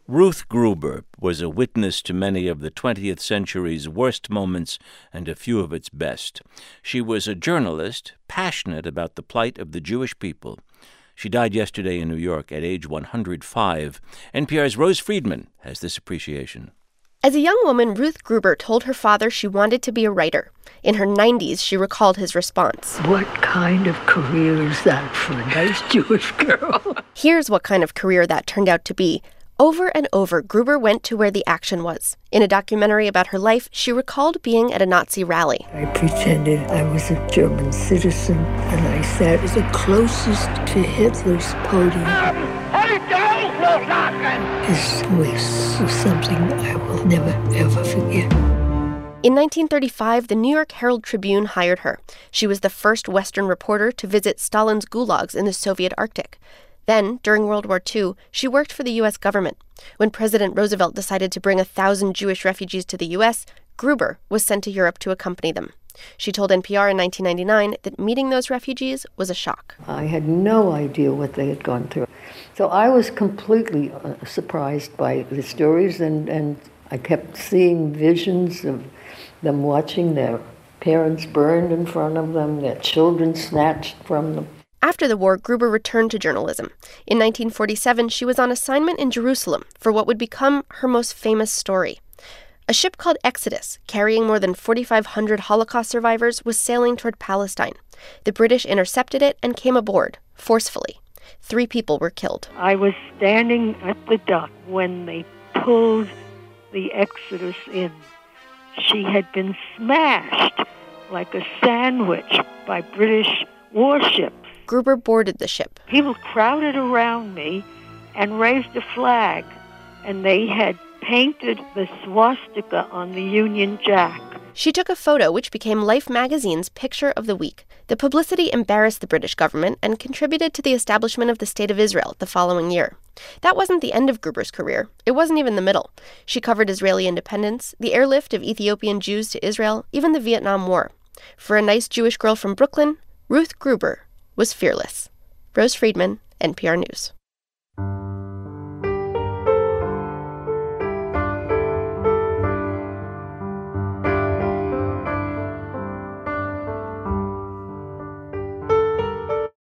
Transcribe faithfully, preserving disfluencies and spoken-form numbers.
Ruth Gruber was a witness to many of the twentieth century's worst moments and a few of its best. She was a journalist, passionate about the plight of the Jewish people. She died yesterday in New York at age one hundred five. N P R's Rose Friedman has this appreciation. As a young woman, Ruth Gruber told her father she wanted to be a writer. In her nineties, she recalled his response. What kind of career is that for a nice Jewish girl? Here's what kind of career that turned out to be. Over and over, Gruber went to where the action was. In a documentary about her life, she recalled being at a Nazi rally. I pretended I was a German citizen, and I sat the closest to Hitler's podium. His voice was something I will never, ever forget. In nineteen thirty-five, the New York Herald Tribune hired her. She was the first Western reporter to visit Stalin's gulags in the Soviet Arctic. Then, during World War Two, she worked for the U S government. When President Roosevelt decided to bring a thousand Jewish refugees to the U S, Gruber was sent to Europe to accompany them. She told N P R in nineteen ninety-nine that meeting those refugees was a shock. I had no idea what they had gone through. So I was completely uh, surprised by the stories, and, and I kept seeing visions of them watching their parents burned in front of them, their children snatched from them. After the war, Gruber returned to journalism. In nineteen forty-seven, she was on assignment in Jerusalem for what would become her most famous story. A ship called Exodus, carrying more than forty-five hundred Holocaust survivors, was sailing toward Palestine. The British intercepted it and came aboard, forcefully. Three people were killed. I was standing at the dock when they pulled the Exodus in. She had been smashed like a sandwich by British warships. Gruber boarded the ship. People crowded around me and raised a flag, and they had painted the swastika on the Union Jack. She took a photo which became Life magazine's picture of the week. The publicity embarrassed the British government and contributed to the establishment of the State of Israel the following year. That wasn't the end of Gruber's career. It wasn't even the middle. She covered Israeli independence, the airlift of Ethiopian Jews to Israel, even the Vietnam War. For a nice Jewish girl from Brooklyn, Ruth Gruber was fearless. Rose Friedman, N P R News.